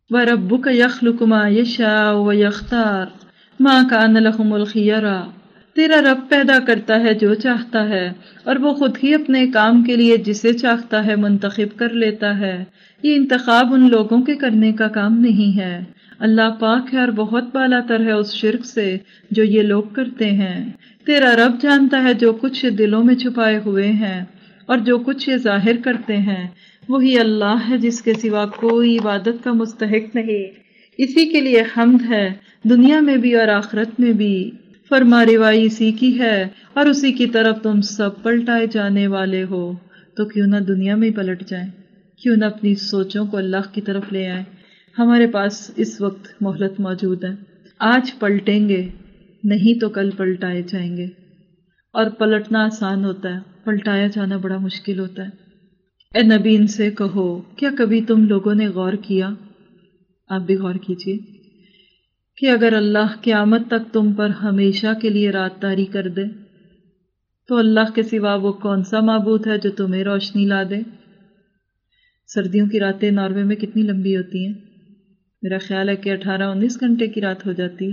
وَرَبُّكَ يَخْلُقُ مَا يَشَاءُ وَيَخْتَارُ مَا كَانَ لَهُمُ الْخِيَرَةُ۔ تیرا رب پیدا کرتا ہے جو چاہتا ہے اور وہ خود ہی اپنے کام کے لیے جسے چاہتا ہے منتخب کر لیتا ہے۔ یہ انتخاب ان لوگوں کے کرنے کا کام نہیں ہے۔ اللہ پاک ہے اور بہت بالا تر ہے اس شرک سے جو یہ لوگ کرتے ہیں۔ تیرا رب جانتا ہے جو کچھ دلوں میں چھپائے ہوئے ہیں اور جو کچھ یہ ظاہر کرتے ہیں۔ وہی اللہ ہے جس کے سوا کوئی عبادت کا مستحق نہیں، اسی کے لیے حمد ہے دنیا میں بھی اور آخرت میں بھی۔ فرما روائی اسی کی ہے اور اسی کی طرف تم سب پلٹائے جانے والے ہو۔ تو کیوں نہ دنیا میں ہی پلٹ جائیں، کیوں نہ اپنی سوچوں کو اللہ کی طرف لے آئیں۔ ہمارے پاس اس وقت مہلت موجود ہے، آج پلٹیں گے نہیں تو کل پلٹائے جائیں گے، اور پلٹنا آسان ہوتا ہے، پلٹایا جانا بڑا مشکل ہوتا ہے۔ اے نبی ان سے کہو، کیا کبھی تم لوگوں نے غور کیا، آپ بھی غور کیجئے، کہ اگر اللہ قیامت تک تم پر ہمیشہ کے لیے رات طاری کر دے تو اللہ کے سوا وہ کون سا معبود ہے جو تمہیں روشنی لا دے؟ سردیوں کی راتیں ناروے میں کتنی لمبی ہوتی ہیں، میرا خیال ہے کہ 18-19 گھنٹے کی رات ہو جاتی ہے۔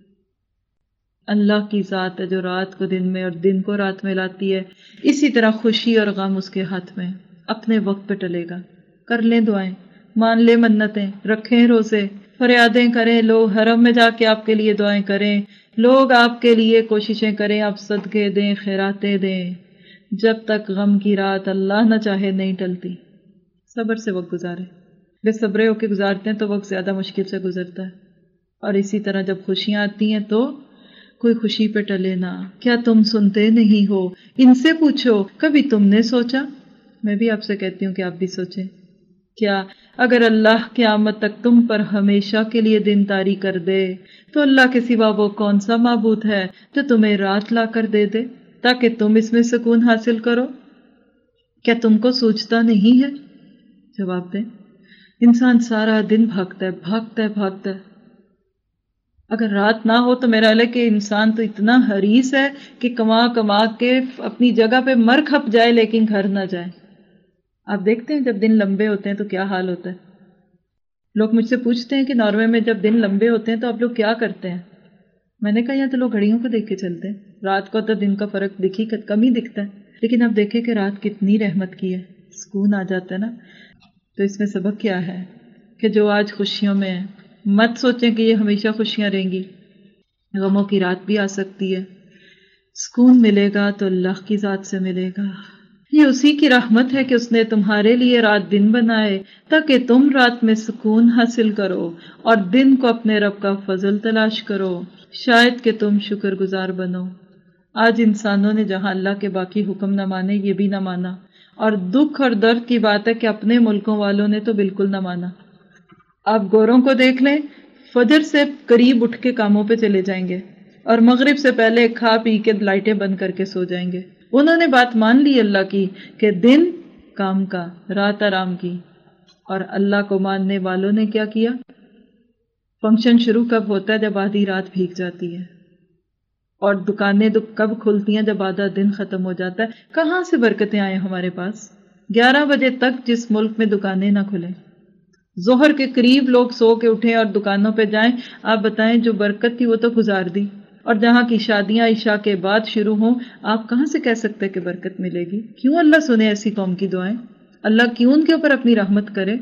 اللہ کی ذات ہے جو رات کو دن میں اور دن کو رات میں لاتی ہے، اسی طرح خوشی اور غم اس کے ہاتھ میں، اپنے وقت پہ ٹلے گا۔ کر لیں دعائیں، مان لیں منتیں، رکھیں روزے، فریادیں کریں، لوگ حرم میں جا کے آپ کے لیے دعائیں کریں، لوگ آپ کے لیے کوششیں کریں، آپ صدقے دیں، خیراتیں دیں، جب تک غم کی رات اللہ نہ چاہے نہیں ٹلتی۔ صبر سے وقت گزارے، بے صبرے ہو کے گزارتے ہیں تو وقت زیادہ مشکل سے گزرتا ہے، اور اسی طرح جب خوشیاں آتی ہیں تو کوئی خوشی پہ ٹلے نہ۔ کیا تم سنتے نہیں ہو؟ ان سے پوچھو، کبھی تم نے سوچا؟ میں بھی آپ سے کہتی ہوں کہ آپ بھی سوچیں، کیا اگر اللہ قیامت تک تم پر ہمیشہ کے لیے دن طاری کر دے تو اللہ کے سوا وہ کون سا معبود ہے جو تمہیں رات لا کر دے دے تاکہ تم اس میں سکون حاصل کرو؟ کیا تم کو سوچتا نہیں ہے؟ جواب دیں، انسان سارا دن بھاگتا ہے بھاگتا ہے بھاگتا ہے، اگر رات نہ ہو تو میرا خیال ہے کہ انسان تو اتنا حریص ہے کہ کما کما کے اپنی جگہ پہ مر کھپ جائے لیکن گھر نہ جائے۔ آپ دیکھتے ہیں جب دن لمبے ہوتے ہیں تو کیا حال ہوتا ہے۔ لوگ مجھ سے پوچھتے ہیں کہ ناروے میں جب دن لمبے ہوتے ہیں تو آپ لوگ کیا کرتے ہیں؟ میں نے کہا یہاں تو لوگ گھڑیوں کو دیکھ کے چلتے ہیں، رات کو تو دن کا فرق کم ہی دکھتا ہے، لیکن اب دیکھیں کہ رات کتنی رحمت کی ہے، سکون آ جاتا ہے نا۔ تو اس میں سبق کیا ہے کہ جو آج خوشیوں میں ہے مت سوچیں کہ یہ ہمیشہ خوشیاں رہیں گی، غموں کی رات بھی آ سکتی ہے۔ سکون ملے گا تو اللہ کی ذات سے ملے گا۔ یہ اسی کی رحمت ہے کہ اس نے تمہارے لیے رات دن بنائے تاکہ تم رات میں سکون حاصل کرو اور دن کو اپنے رب کا فضل تلاش کرو، شاید کہ تم شکر گزار بنو۔ آج انسانوں نے جہاں اللہ کے باقی حکم نہ مانے یہ بھی نہ مانا، اور دکھ اور درد کی بات ہے کہ اپنے ملکوں والوں نے تو بالکل نہ مانا۔ آپ گوروں کو دیکھ لیں، فجر سے قریب اٹھ کے کاموں پہ چلے جائیں گے اور مغرب سے پہلے کھا پی کے لائٹیں بند کر کے سو جائیں گے۔ انہوں نے بات مان لی اللہ کی کہ دن کام کا، رات آرام کی، اور اللہ کو ماننے والوں نے کیا کیا؟ فنکشن شروع کب ہوتا ہے؟ جب آدھی رات بھیگ جاتی ہے، اور دکانیں کب کھلتی ہیں؟ جب آدھا دن ختم ہو جاتا ہے۔ کہاں سے برکتیں آئیں ہمارے پاس؟ 11 بجے تک جس ملک میں دکانیں نہ کھلیں، ظہر کے قریب لوگ سو کے اٹھیں اور دکانوں پہ جائیں، آپ بتائیں جو برکت تھی وہ تو گزار دی، اور جہاں کی شادیاں عشاء کے بعد شروع ہوں، آپ کہاں سے کہہ سکتے کہ برکت ملے گی؟ کیوں اللہ سنے ایسی قوم کی دعائیں؟ اللہ کیوں ان کے اوپر اپنی رحمت کرے؟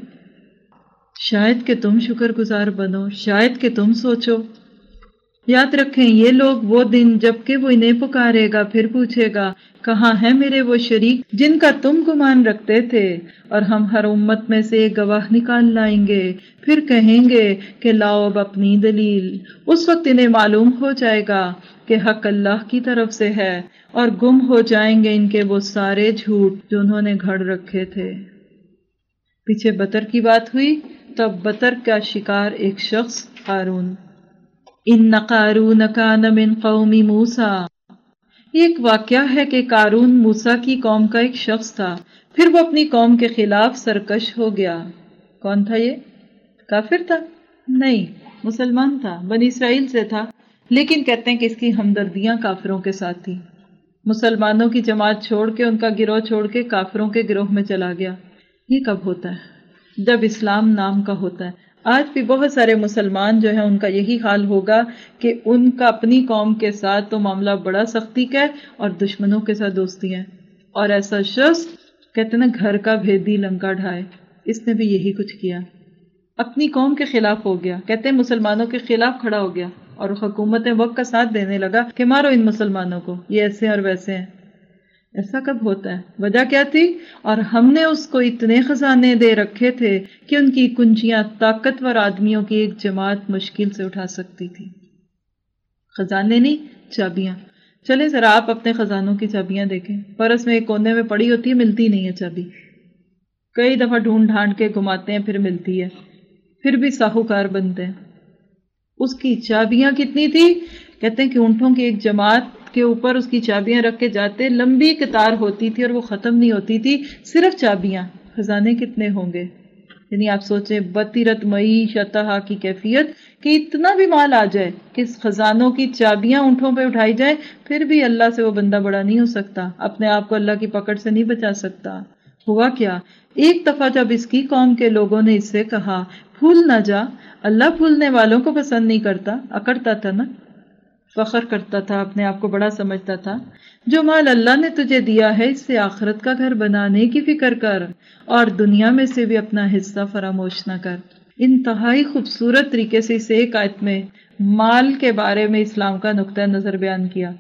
شاید کہ تم شکر گزار بنو، شاید کہ تم سوچو۔ یاد رکھیں یہ لوگ وہ دن جب کہ وہ انہیں پکارے گا پھر پوچھے گا کہاں ہیں میرے وہ شریک جن کا تم گمان رکھتے تھے، اور ہم ہر امت میں سے ایک گواہ نکال لائیں گے، پھر کہیں گے کہ لاؤ اب اپنی دلیل۔ اس وقت انہیں معلوم ہو جائے گا کہ حق اللہ کی طرف سے ہے، اور گم ہو جائیں گے ان کے وہ سارے جھوٹ جو انہوں نے گھڑ رکھے تھے۔ پیچھے بطر کی بات ہوئی، تب بطر کا شکار ایک شخص قارون۔ ان قارون کان من قوم موسیٰ، یہ ایک واقعہ ہے کہ قارون موسیٰ کی قوم کا ایک شخص تھا، پھر وہ اپنی قوم کے خلاف سرکش ہو گیا۔ کون تھا یہ؟ کافر تھا؟ نہیں، مسلمان تھا، بنی اسرائیل سے تھا، لیکن کہتے ہیں کہ اس کی ہمدردیاں کافروں کے ساتھ تھی، مسلمانوں کی جماعت چھوڑ کے، ان کا گروہ چھوڑ کے کافروں کے گروہ میں چلا گیا۔ یہ کب ہوتا ہے؟ جب اسلام نام کا ہوتا ہے۔ آج بھی بہت سارے مسلمان جو ہیں ان کا یہی حال ہوگا کہ ان کا اپنی قوم کے ساتھ تو معاملہ بڑا سختی کا ہے اور دشمنوں کے ساتھ دوستی ہے. اور ایسا شخص کہتے ہیں نا گھر کا بھیدی لنکا ڈھائے، اس نے بھی یہی کچھ کیا، اپنی قوم کے خلاف ہو گیا، کہتے ہیں مسلمانوں کے خلاف کھڑا ہو گیا اور حکومت وقت کا ساتھ دینے لگا کہ مارو ان مسلمانوں کو، یہ ایسے اور ویسے ہیں. ایسا کب ہوتا ہے؟ وجہ کیا تھی؟ اور ہم نے اس کو اتنے خزانے دے رکھے تھے کہ ان کی کنجیاں طاقتور آدمیوں کی ایک جماعت مشکل سے اٹھا سکتی تھی. خزانے نہیں، چابیاں. چلیں ذرا آپ اپنے خزانوں کی چابیاں دیکھیں، پرس میں ایک کونے میں پڑی ہوتی ہے، ملتی نہیں ہے چابی، کئی دفعہ ڈھونڈ ڈھانڈ کے گھماتے ہیں پھر ملتی ہے، پھر بھی ساہوکار بنتے ہیں. اس کی چابیاں کتنی تھی؟ کہتے ہیں کہ اونٹوں کی ایک جماعت کے اوپر اس کی چابیاں رکھ کے جاتے، لمبی قطار ہوتی تھی اور وہ ختم نہیں ہوتی تھی، صرف چابیاں. خزانے کتنے ہوں گے؟ یعنی آپ سوچیں بطیرت معیشتہا کی کیفیت کہ اتنا بھی مال آ جائے کہ خزانوں کی چابیاں اونٹوں پہ اٹھائی جائے، پھر بھی اللہ سے وہ بندہ بڑا نہیں ہو سکتا، اپنے آپ کو اللہ کی پکڑ سے نہیں بچا سکتا. ہوا کیا؟ ایک دفعہ جب اس کی قوم کے لوگوں نے اس سے کہا بھول نہ جا، اللہ بھولنے والوں کو پسند نہیں کرتا، اکڑتا تھا نا، فخر کرتا تھا، اپنے آپ کو بڑا سمجھتا تھا. جو مال اللہ نے تجھے دیا ہے اس سے آخرت کا گھر بنانے کی فکر کر اور دنیا میں سے بھی اپنا حصہ فراموش نہ کر. انتہائی خوبصورت طریقے سے اس ایک آیت میں مال کے بارے میں اسلام کا نقطہ نظر بیان کیا.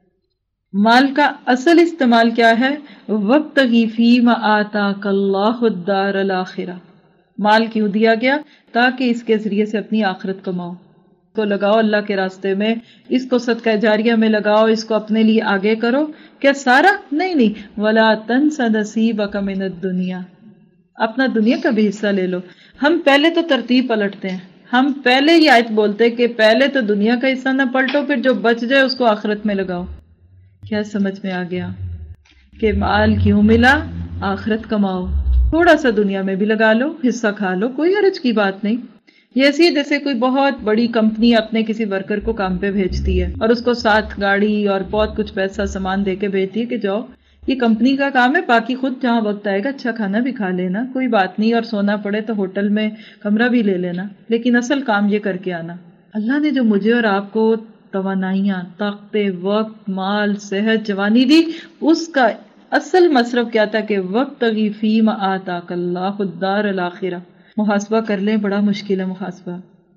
مال کا اصل استعمال کیا ہے؟ وَابْتَغِ فِيمَا آتَاكَ اللَّهُ الدَّارَ الْآخِرَةَ. مال کیوں دیا گیا؟ تاکہ اس کے ذریعے سے اپنی آخرت کماؤ، کو لگاؤ اللہ کے راستے میں، اس کو صدقہ جاریہ میں لگاؤ، اس کو اپنے لیے آگے کرو. کیا سارا؟ نہیں. وَلَا تَنْسَ نَصِيبَكَ مِنَ الدُّنْيَا. اپنا دنیا کا بھی حصہ لے لو. ہم پہلے تو ترتیب پلٹتے ہیں، ہم پہلے یہ آیت بولتے کہ پہلے تو دنیا کا حصہ نہ پلٹو، پھر جو بچ جائے اس کو آخرت میں لگاؤ. کیا سمجھ میں آ گیا کہ مال کیوں ملا؟ آخرت کماؤ، تھوڑا سا دنیا میں بھی لگا لو، حصہ کھا لو، کوئی حرج کی بات نہیں. یہ ایسی ہے جیسے کوئی بہت بڑی کمپنی اپنے کسی ورکر کو کام پہ بھیجتی ہے اور اس کو ساتھ گاڑی اور بہت کچھ پیسہ سامان دے کے بھیجتی ہے کہ جاؤ یہ کمپنی کا کام ہے، باقی خود جہاں وقت آئے گا اچھا کھانا بھی کھا لینا، کوئی بات نہیں، اور سونا پڑے تو ہوٹل میں کمرہ بھی لے لینا، لیکن اصل کام یہ کر کے آنا. اللہ نے جو مجھے اور آپ کو توانائیاں، طاقتیں، وقت، مال، صحت، جوانی دی، اس کا اصل مصرف کیا تھا کہ وَابْتَغِ فِيمَا آتَاكَ اللَّهُ الدَّارَ الْآخِرَةَ. محاسبہ کر لیں، بڑا مشکل ہے محاسبہ.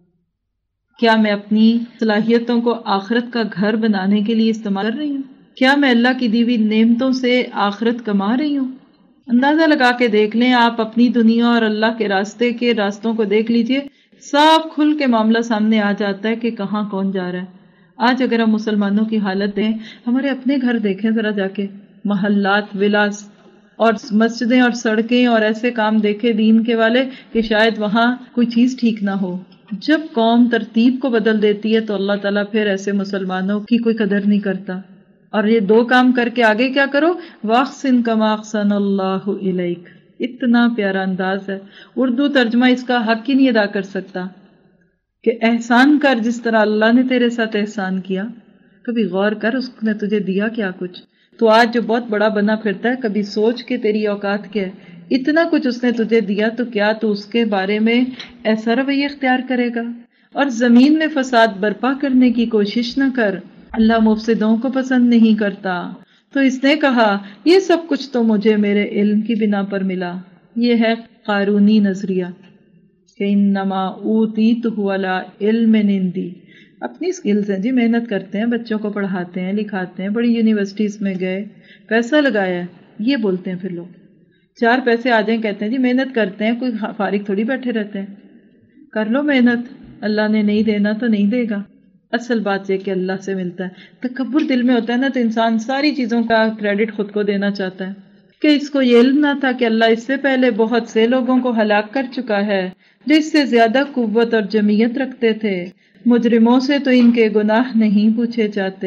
کیا میں اپنی صلاحیتوں کو آخرت کا گھر بنانے کے لیے استعمال کر رہی ہوں؟ کیا میں اللہ کی دی ہوئی نعمتوں سے آخرت کما رہی ہوں؟ اندازہ لگا کے دیکھ لیں، آپ اپنی دنیا اور اللہ کے راستے کے راستوں کو دیکھ لیجئے، صاف کھل کے معاملہ سامنے آ جاتا ہے کہ کہاں کون جا رہا ہے. آج اگر ہم مسلمانوں کی حالت دیں، ہمارے اپنے گھر دیکھیں ذرا جا کے، محلات، ولاس اور مسجدیں اور سڑکیں اور ایسے کام دیکھے دین کے والے کہ شاید وہاں کوئی چیز ٹھیک نہ ہو. جب قوم ترتیب کو بدل دیتی ہے تو اللہ تعالیٰ پھر ایسے مسلمانوں کی کوئی قدر نہیں کرتا. اور یہ دو کام کر کے آگے کیا کرو؟ وَأَحْسِنْ كَمَا أَحْسَنَ اللَّهُ إِلَيْكَ. اتنا پیارا انداز ہے، اردو ترجمہ اس کا حق ہی نہیں ادا کر سکتا کہ احسان کر جس طرح اللہ نے تیرے ساتھ احسان کیا. کبھی غور کر اس نے تجھے دیا کیا کچھ. تو آج جو بہت بڑا بنا پھرتا ہے، کبھی سوچ کے تیری اوقات کیا ہے. اتنا کچھ اس نے تجھے دیا تو کیا تو اس کے بارے میں ایسا رویہ اختیار کرے گا؟ اور زمین میں فساد برپا کرنے کی کوشش نہ کر، اللہ مفسدوں کو پسند نہیں کرتا. تو اس نے کہا یہ سب کچھ تو مجھے میرے علم کی بنا پر ملا. یہ ہے قارونی نظریہ کہ انما اوتیتہ علی علم عندی. اپنی سکلز ہیں جی، محنت کرتے ہیں، بچوں کو پڑھاتے ہیں، لکھاتے ہیں، بڑی یونیورسٹیز میں گئے، پیسہ لگایا ہے، یہ بولتے ہیں. پھر لوگ چار پیسے آ جائیں کہتے ہیں جی محنت کرتے ہیں، کوئی فارغ تھوڑی بیٹھے رہتے ہیں. کر لو محنت، اللہ نے نہیں دینا تو نہیں دے گا. اصل بات یہ کہ اللہ سے ملتا ہے. تکبر دل میں ہوتا ہے نا تو انسان ساری چیزوں کا کریڈٹ خود کو دینا چاہتا ہے کہ اس کو یہ علم نہ تھا کہ اللہ اس سے پہلے بہت سے لوگوں کو ہلاک کر چکا ہے جو اس سے زیادہ قوت اور جمعیت رکھتے تھے. مجرموں سے تو ان کے گناہ نہیں پوچھے جاتے.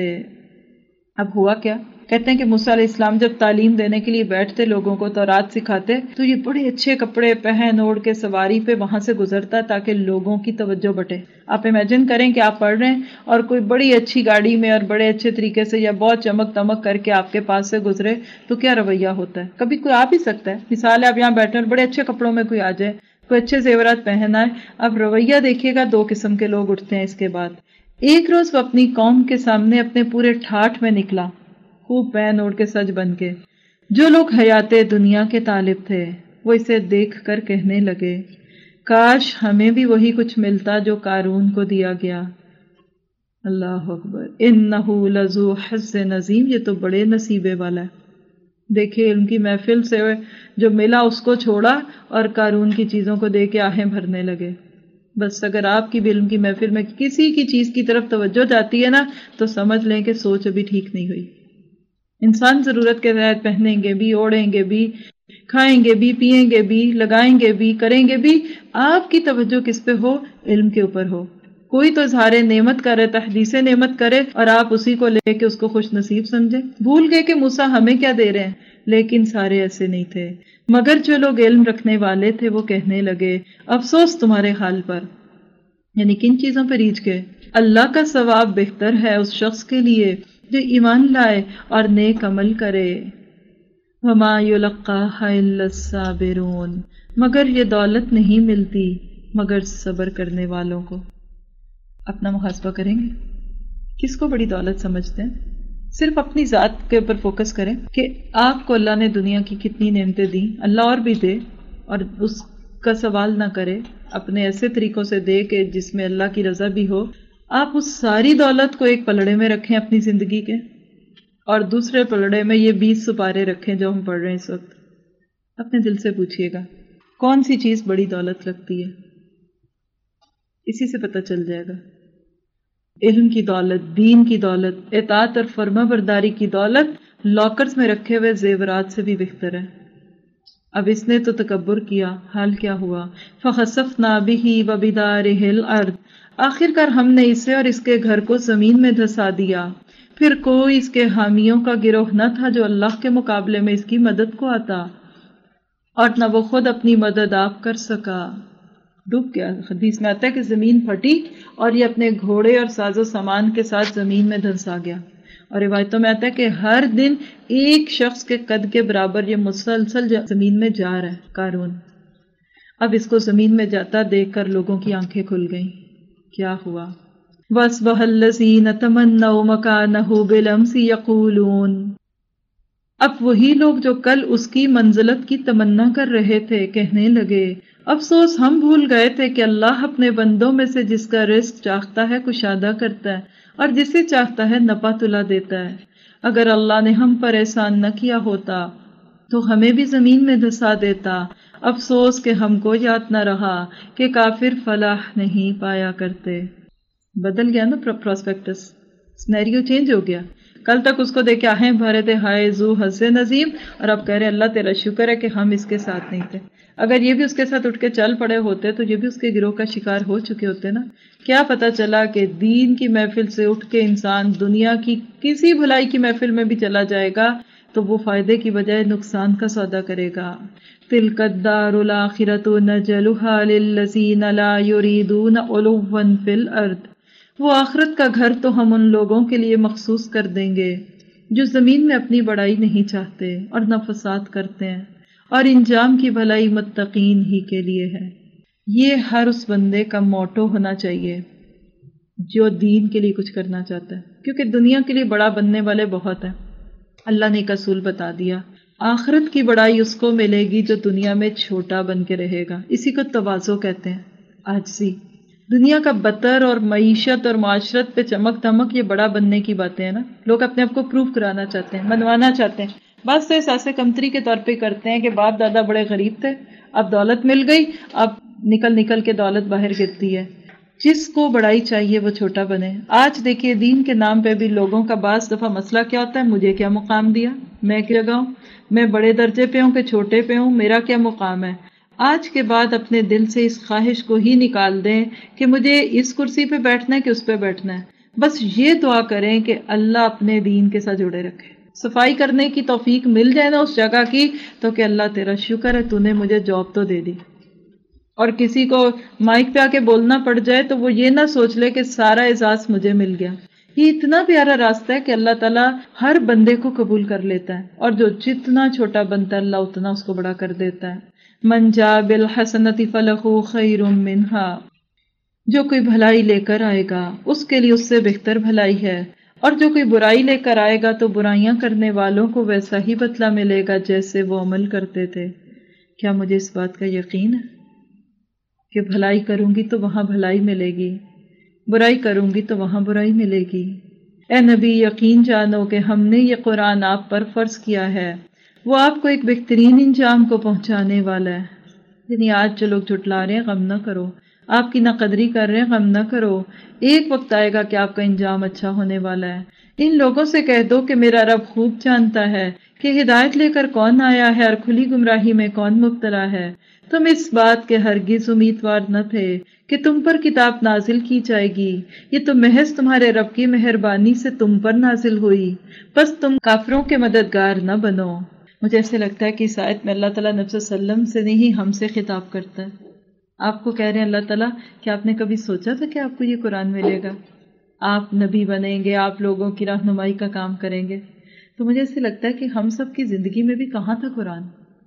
اب ہوا کیا؟ کہتے ہیں کہ موسیٰ علیہ السلام جب تعلیم دینے کے لیے بیٹھتے، لوگوں کو تورات سکھاتے، تو یہ بڑے اچھے کپڑے پہن اوڑھ کے سواری پہ وہاں سے گزرتا تاکہ لوگوں کی توجہ بٹے. آپ امیجن کریں کہ آپ پڑھ رہے ہیں اور کوئی بڑی اچھی گاڑی میں اور بڑے اچھے طریقے سے یا بہت چمک دمک کر کے آپ کے پاس سے گزرے تو کیا رویہ ہوتا ہے؟ کبھی کوئی آ بھی سکتا ہے. مثال ہے آپ یہاں بیٹھے اور بڑے اچھے کپڑوں میں کوئی آ جائے کوئی اچھے زیورات پہن آئے. اب رویہ دیکھیے گا، دو قسم کے لوگ اٹھتے ہیں اس کے بعد. ایک روز وہ اپنی قوم کے سامنے اپنے پورے ٹھاٹھ میں نکلا، خوب پہن اوڑھ کے سج بن کے. جو لوگ حیات دنیا کے طالب تھے وہ اسے دیکھ کر کہنے لگے کاش ہمیں بھی وہی کچھ ملتا جو قارون کو دیا گیا. اللہ اکبر، انہ لذو حظ عظیم، یہ تو بڑے نصیبے والا ہے. دیکھیں علم کی محفل سے جو ملا اس کو چھوڑا اور قارون کی چیزوں کو دے کے آہیں بھرنے لگے. بس اگر آپ کی بھی علم کی محفل میں کسی کی چیز کی طرف توجہ جاتی ہے نا تو سمجھ لیں کہ سوچ ابھی ٹھیک نہیں ہوئی. انسان ضرورت کے تحت پہنیں گے بھی، اوڑھیں گے بھی، کھائیں گے بھی، پیئیں گے بھی، لگائیں گے بھی، کریں گے بھی. آپ کی توجہ کس پہ ہو؟ علم کے اوپر ہو. کوئی تو اظہار نعمت کرے، تحدیث نعمت کرے اور آپ اسی کو لے کے اس کو خوش نصیب سمجھیں. بھول گئے کہ موسیٰ ہمیں کیا دے رہے ہیں. لیکن سارے ایسے نہیں تھے، مگر جو لوگ علم رکھنے والے تھے وہ کہنے لگے افسوس تمہارے حال پر. یعنی کن چیزوں پہ ریچھ گئے؟ اللہ کا ثواب بہتر ہے اس شخص کے لیے جو ایمان لائے اور نیک عمل کرے. وما یلقاها الا الصابرون، مگر یہ دولت نہیں ملتی مگر صبر کرنے والوں کو. اپنا محاسبہ کریں گے، کس کو بڑی دولت سمجھتے ہیں؟ صرف اپنی ذات کے اوپر فوکس کریں کہ آپ کو اللہ نے دنیا کی کتنی نعمتیں دیں. اللہ اور بھی دے اور اس کا سوال نہ کرے، اپنے ایسے طریقوں سے دے کہ جس میں اللہ کی رضا بھی ہو. آپ اس ساری دولت کو ایک پلڑے میں رکھیں اپنی زندگی کے، اور دوسرے پلڑے میں یہ 20 سپارے رکھیں جو ہم پڑھ رہے ہیں اس وقت. اپنے دل سے پوچھئے گا کون سی چیز بڑی دولت لگتی ہے؟ اسی سے پتہ چل جائے گا. علم کی دولت، دین کی دولت، اطاعت اور فرما برداری کی دولت لاکرز میں رکھے ہوئے زیورات سے بھی بہتر ہے. اب اس نے تو تکبر کیا، حال کیا ہوا؟ فَخَسَفْنَا بِهِ وَبِدَارِهِ الْأَرْضِ، آخر کار ہم نے اسے اور اس کے گھر کو زمین میں دھسا دیا. پھر کوئی اس کے حامیوں کا گروہ نہ تھا جو اللہ کے مقابلے میں اس کی مدد کو آتا، اور نہ وہ خود اپنی مدد آپ کر سکا. ڈوب گیا. حدیث میں آتا ہے کہ زمین پھٹی اور یہ اپنے گھوڑے اور ساز و سامان کے ساتھ زمین میں دھنسا گیا. اور روایتوں میں آتا ہے کہ ہر دن ایک شخص کے قد کے برابر یہ مسلسل زمین میں جا رہا ہے قارون. اب اس کو زمین میں جاتا دیکھ کر لوگوں کی آنکھیں کھل گئیں. کیا ہوا؟ وَأَصْبَحَ الَّذِينَ تَمَنَّوْا مَكَانَهُ بِالْأَمْسِ يَقُولُونَ، اب وہی لوگ جو کل اس کی منزلت کی تمنا کر رہے تھے کہنے لگے افسوس ہم بھول گئے تھے کہ اللہ اپنے بندوں میں سے جس کا رزق چاہتا ہے کشادہ کرتا ہے اور جسے چاہتا ہے نپا تلا دیتا ہے. اگر اللہ نے ہم پر احسان نہ کیا ہوتا تو ہمیں بھی زمین میں دھسا دیتا. افسوس کہ ہم کو یاد نہ رہا کہ کافر فلاح نہیں پایا کرتے. بدل گیا نا پراسپیکٹس، سینیریو چینج ہو گیا. کل تک اس کو دیکھ کے آہیں بھرے تھے ہائے ذو حظ نظیم، اور اب کہہ رہے اللہ تیرا شکر ہے کہ ہم اس کے ساتھ نہیں تھے. اگر یہ بھی اس کے ساتھ اٹھ کے چل پڑے ہوتے تو یہ بھی اس کے گروہ کا شکار ہو چکے ہوتے نا. کیا پتا چلا کہ دین کی محفل سے اٹھ کے انسان دنیا کی کسی بھلائی کی محفل میں بھی چلا جائے گا تو وہ فائدے کی بجائے نقصان کا سودا کرے گا. تِلْكَ الدَّارُ الْآخِرَةُ نَجْعَلُهَا لِلَّذِينَ لَا يُرِيدُونَ عُلُوًّا فِي الْأَرْضِ، وہ آخرت کا گھر تو ہم ان لوگوں کے لیے مخصوص کر دیں گے جو زمین میں اپنی بڑائی نہیں چاہتے اور نہ فساد کرتے ہیں، اور انجام کی بھلائی متقین ہی کے لیے ہے. یہ ہر اس بندے کا موٹو ہونا چاہیے جو دین کے لیے کچھ کرنا چاہتا ہے، کیونکہ دنیا کے لیے بڑا بننے والے بہت ہیں. اللہ نے ایک اصول بتا دیا، آخرت کی بڑائی اس کو ملے گی جو دنیا میں چھوٹا بن کے رہے گا. اسی کو تواضع کہتے ہیں، عاجزی. دنیا کا بطر اور معیشت اور معاشرت پہ چمک دمک یہ بڑا بننے کی باتیں ہیں نا. لوگ اپنے آپ کو پروف کرانا چاہتے ہیں، منوانا چاہتے ہیں. بس تو احساس کمتری کے طور پہ کرتے ہیں کہ باپ دادا بڑے غریب تھے، اب دولت مل گئی، اب نکل کے دولت باہر گرتی ہے. جس کو بڑائی چاہیے وہ چھوٹا بنے. آج دیکھیے دین کے نام پہ بھی لوگوں کا بعض دفعہ مسئلہ کیا ہوتا ہے، مجھے کیا مقام دیا، میں کیا لگاؤں، میں بڑے درجے پہ ہوں کہ چھوٹے پہ ہوں، میرا کیا مقام ہے. آج کے بعد اپنے دل سے اس خواہش کو ہی نکال دیں کہ مجھے اس کرسی پہ بیٹھنا ہے کہ اس پہ بیٹھنا ہے. بس یہ دعا کریں کہ اللہ اپنے دین کے ساتھ جڑے رکھے. صفائی کرنے کی توفیق مل جائے نا اس جگہ کی تو کہ اللہ تیرا شکر ہے تو نے مجھے جاب تو دے دی. اور کسی کو مائک پہ آ کے بولنا پڑ جائے تو وہ یہ نہ سوچ لے کہ سارا اعزاز مجھے مل گیا. یہ اتنا پیارا راستہ ہے کہ اللہ تعالیٰ ہر بندے کو قبول کر لیتا ہے، اور جو جتنا چھوٹا بنتا ہے اللہ اتنا اس کو بڑا کر دیتا ہے. من جاء بالحسنۃ فلہ خیر منہا، جو کوئی بھلائی لے کر آئے گا اس کے لیے اس سے بہتر بھلائی ہے، اور جو کوئی برائی لے کر آئے گا تو برائیاں کرنے والوں کو ویسا ہی بدلہ ملے گا جیسے وہ عمل کرتے تھے۔ کیا مجھے اس بات کا یقین ہے کہ بھلائی کروں گی تو وہاں بھلائی ملے گی، برائی کروں گی تو وہاں برائی ملے گی؟ اے نبی، یقین جانو کہ ہم نے یہ قرآن آپ پر فرض کیا ہے، وہ آپ کو ایک بہترین انجام کو پہنچانے والا ہے۔ یعنی آج جو لوگ جھٹلا رہے ہیں غم نہ کرو، آپ کی ناقدری کر رہے ہیں غم نہ کرو، ایک وقت آئے گا کہ آپ کا انجام اچھا ہونے والا ہے۔ ان لوگوں سے کہہ دو کہ میرا رب خوب جانتا ہے کہ ہدایت لے کر کون آیا ہے اور کھلی گمراہی میں کون مبتلا ہے۔ تم اس بات کے ہرگز امیدوار نہ تھے کہ تم پر کتاب نازل کی جائے گی، یہ تو محض تمہارے رب کی مہربانی سے تم پر نازل ہوئی، بس تم کافروں کے مددگار نہ بنو۔ مجھے ایسے لگتا ہے کہ اس آیت میں اللہ تعالیٰ نبی صلی اللہ علیہ وسلم سے نہیں ہم سے خطاب کرتا ہے۔ آپ کو کہہ رہے ہیں اللہ تعالیٰ کہ آپ نے کبھی سوچا تھا کہ آپ کو یہ قرآن ملے گا؟ آپ نبی بنیں گے، آپ لوگوں کی رہنمائی کا کام کریں گے۔ تو مجھے ایسے لگتا ہے کہ ہم سب کی زندگی میں بھی کہاں تھا قرآن؟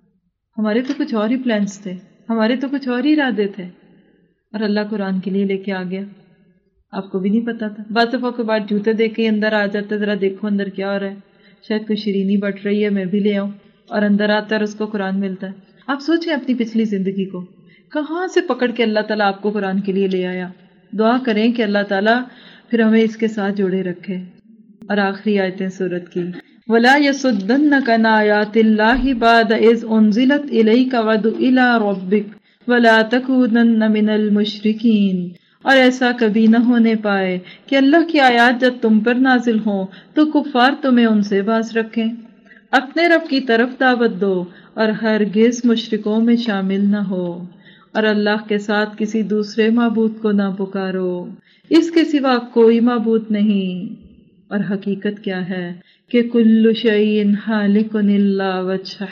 ہمارے تو کچھ اور ہی پلانس تھے، ہمارے تو کچھ اور ہی ارادے تھے، اور اللہ قرآن کے لیے لے کے آ گیا۔ آپ کو بھی نہیں پتا تھا۔ بعض دفعہ کے بعد جوتے دیکھ کے اندر آ جاتا، ذرا دیکھو اندر کیا ہو رہا ہے، شاید کوئی شیرینی بٹ رہی ہے میں بھی لے آؤں، اور اندر آتا ہے اور اس کو قرآن ملتا ہے۔ آپ سوچیں اپنی پچھلی زندگی کو، کہاں سے پکڑ کے اللہ تعالیٰ آپ کو قرآن کے لیے لے آیا۔ دعا کریں کہ اللہ تعالیٰ پھر ہمیں اس کے ساتھ جوڑے رکھے۔ اور آخری آیتیں سورت کی، وَلَا يَصُدَّنَّكَ عَنْ آيَاتِ اللَّهِ بَعْدَ إِذْ أُنزِلَتْ إِلَيْكَ وَادْعُ إِلَىٰ رَبِّكَ وَلَا تَكُونَنَّ مِنَ الْمُشْرِكِينَ۔ اور ایسا کبھی نہ ہونے پائے کہ اللہ کی آیات جب تم پر نازل ہوں تو کفار تمہیں ان سے باز رکھیں۔ اپنے رب کی طرف دعوت دو اور ہرگز مشرکوں میں شامل نہ ہو، اور اللہ کے ساتھ کسی دوسرے معبود کو نہ پکارو، اس کے سوا کوئی معبود نہیں۔ اور حقیقت کیا ہے کہ کل شیء ہالک الا وجہہ،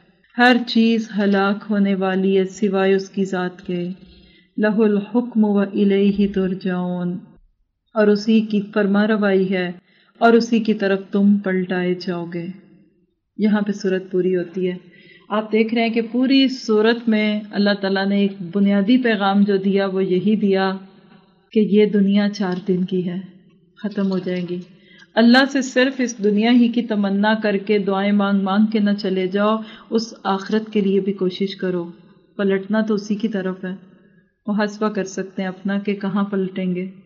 ہر چیز ہلاک ہونے والی ہے سوائے اس کی ذات کے۔ لہ الحکم والیہ ترجعون، اور اسی کی فرما روائی ہے اور اسی کی طرف تم پلٹائے جاؤ گے۔ یہاں پہ سورت پوری ہوتی ہے۔ آپ دیکھ رہے ہیں کہ پوری سورت میں اللہ تعالیٰ نے ایک بنیادی پیغام جو دیا وہ یہی دیا کہ یہ دنیا 4 دن کی ہے، ختم ہو جائے گی۔ اللہ سے صرف اس دنیا ہی کی تمنا کر کے دعائیں مانگ مانگ کے نہ چلے جاؤ، اس آخرت کے لیے بھی کوشش کرو۔ پلٹنا تو اسی کی طرف ہے، محاسبہ کر سکتے ہیں اپنا کہ کہاں پلٹیں گے۔